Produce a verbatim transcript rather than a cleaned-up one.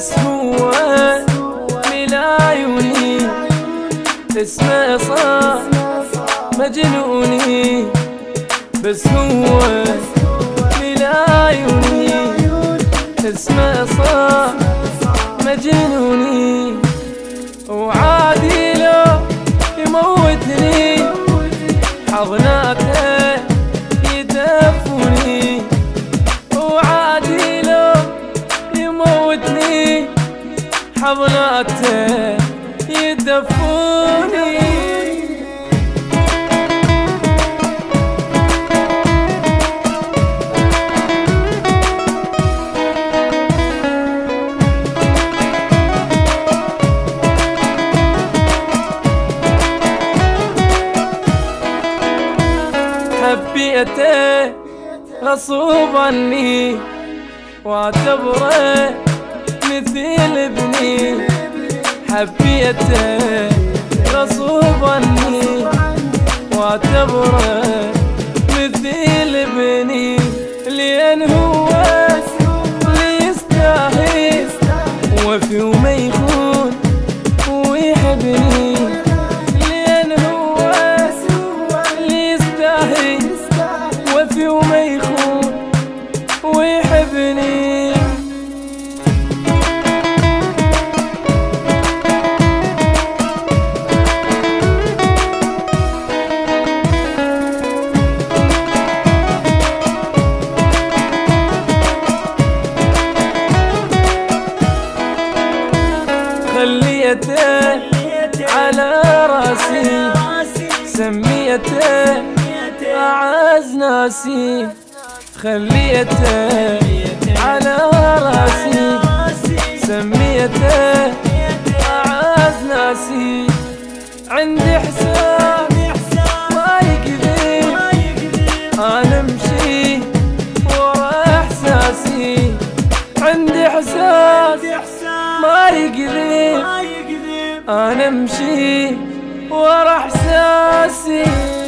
بس هو من عيوني اسمه صار مجنوني، بس هو من عيوني اسمه صار مجنوني. وعادي لو يموتني حضناته يدفوني، وعادي لو يموتني حضناته يدفوني. حبيته غصوب عني واعتبره مثل ابني، حبيته غصوب عني واعتبره مثل ابني، لأن هو اللي يستاهل وفي وما يخون ويحبني، لأن هو اللي يستاهل وفي وما يخون ويحبني. خليته على راسي سميته أعز ناسي، خليته على راسي سميته أعز ناسي. عندي حساب ما يكذب أنا أمشي ورا إحساسي، عندي حساب ما يكذب أنا أمشي ورا إحساسي.